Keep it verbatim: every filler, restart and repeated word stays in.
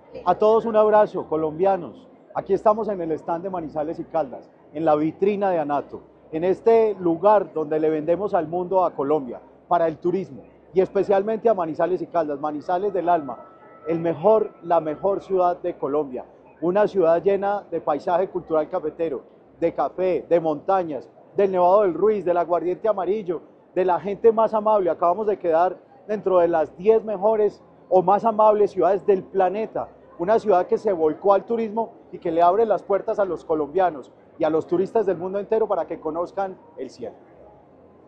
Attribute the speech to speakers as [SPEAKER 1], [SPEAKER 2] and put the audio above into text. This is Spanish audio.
[SPEAKER 1] A todos un abrazo, colombianos. Aquí estamos en el stand de Manizales y Caldas, en la vitrina de Anato, en este lugar donde le vendemos al mundo a Colombia para el turismo y especialmente a Manizales y Caldas, Manizales del alma, el mejor, la mejor ciudad de Colombia, una ciudad llena de paisaje cultural cafetero, de café, de montañas, del Nevado del Ruiz, del aguardiente amarillo, de la gente más amable. Acabamos de quedar dentro de las diez mejores o más amables ciudades del planeta, una ciudad que se volcó al turismo y que le abre las puertas a los colombianos y a los turistas del mundo entero para que conozcan el cielo.